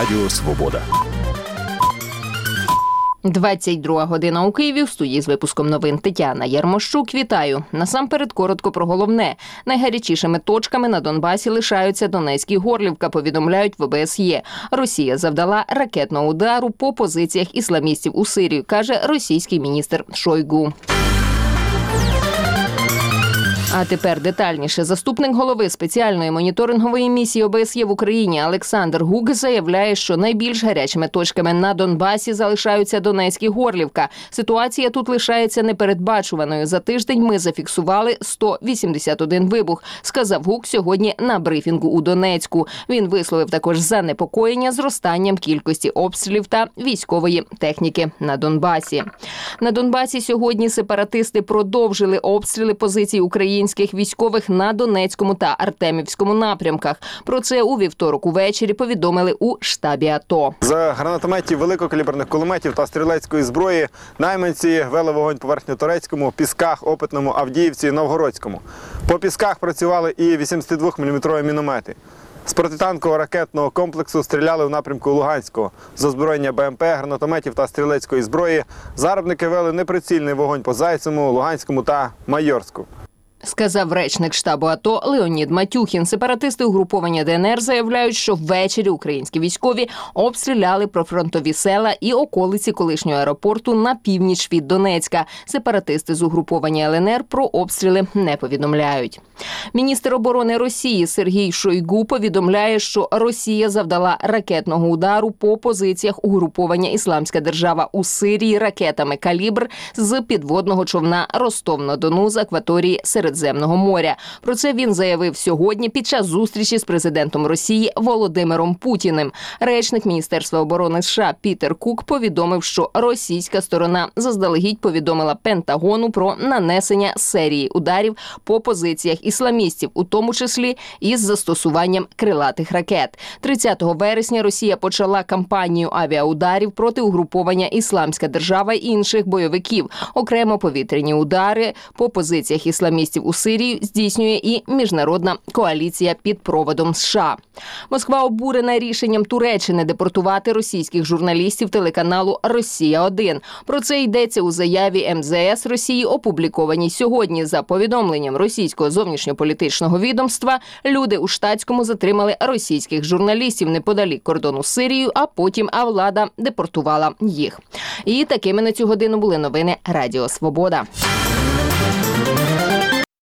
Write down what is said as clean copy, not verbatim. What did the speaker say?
Радіо Свобода. 22 година у Києві. В студії з випуском новин Тетяна Ярмощук. Вітаю. Насамперед коротко про головне. Найгарячішими точками на Донбасі лишаються Донецьк і Горлівка, повідомляють в ОБСЄ. Росія завдала ракетного удару по позиціях ісламістів у Сирії, каже російський міністр Шойгу. А тепер детальніше. Заступник голови спеціальної моніторингової місії ОБСЄ в Україні Олександр Гук заявляє, що найбільш гарячими точками на Донбасі залишаються Донецьк і Горлівка. Ситуація тут лишається непередбачуваною. За тиждень ми зафіксували 181 вибух, сказав Гук сьогодні на брифінгу у Донецьку. Він висловив також занепокоєння зростанням кількості обстрілів та військової техніки на Донбасі. На Донбасі сьогодні сепаратисти продовжили обстріли позицій українських військових на Донецькому та Артемівському напрямках. Про це у вівторок увечері повідомили у штабі АТО. З гранатометів, великокаліберних кулеметів та стрілецької зброї найманці вели вогонь по Верхньоторецькому, Пісках, Опитному, Авдіївці і Новгородському. По Пісках працювали і 82-мм міномети. З протитанкового ракетного комплексу стріляли в напрямку Луганського. З озброєння БМП, гранатометів та стрілецької зброї загарбники вели неприцільний вогонь по Зайцевому, Луганському та Майорську. Сказав речник штабу АТО Леонід Матюхін. Сепаратисти угруповання ДНР заявляють, що ввечері українські військові обстріляли прифронтові села і околиці колишнього аеропорту на північ від Донецька. Сепаратисти з угруповання ЛНР про обстріли не повідомляють. Міністр оборони Росії Сергій Шойгу повідомляє, що Росія завдала ракетного удару по позиціях угруповання «Ісламська держава» у Сирії ракетами «Калібр» з підводного човна Ростов-на-Дону з акваторії Середземного моря. Про це він заявив сьогодні під час зустрічі з президентом Росії Володимиром Путіним. Речник Міністерства оборони США Пітер Кук повідомив, що російська сторона заздалегідь повідомила Пентагону про нанесення серії ударів по позиціях ісламістів, у тому числі із застосуванням крилатих ракет. 30 вересня Росія почала кампанію авіаударів проти угруповання «Ісламська держава» і інших бойовиків. Окремо повітряні удари по позиціях ісламістів у Сирії здійснює і міжнародна коаліція під проводом США. Москва обурена рішенням Туреччини депортувати російських журналістів телеканалу «Росія-1». Про це йдеться у заяві МЗС Росії, опублікованій сьогодні. За повідомленням російського зовнішньополітичного відомства, люди у Штатському затримали російських журналістів неподалік кордону з Сирією, а потім влада депортувала їх. І такими на цю годину були новини Радіо Свобода.